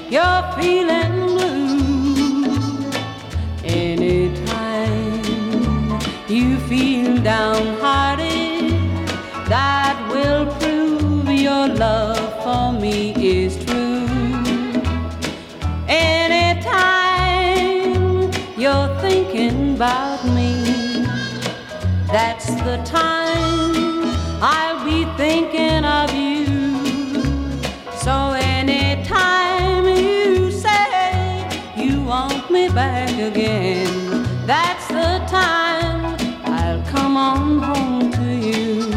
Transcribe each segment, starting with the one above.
you're feeling blue. Anytime you feel downhearted, that will prove your love for me is true. Anytime you're thinking about me, that's the time I'll be thinking of you. So anytime you say you want me back again, that's the time I'll come on home to you.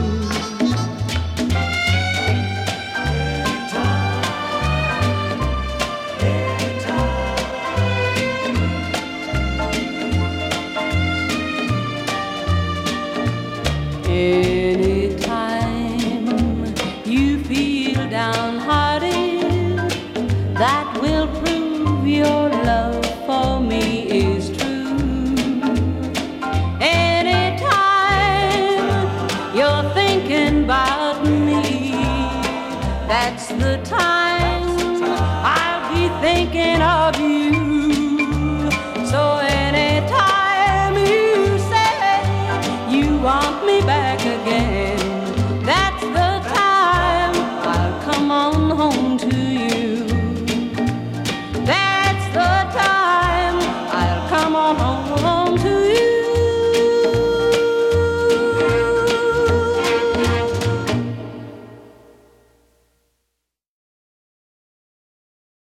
Anytime you feel downhearted, that will prove your love for me is true. Anytime you're thinking about me, that's the time I'll be thinking of you.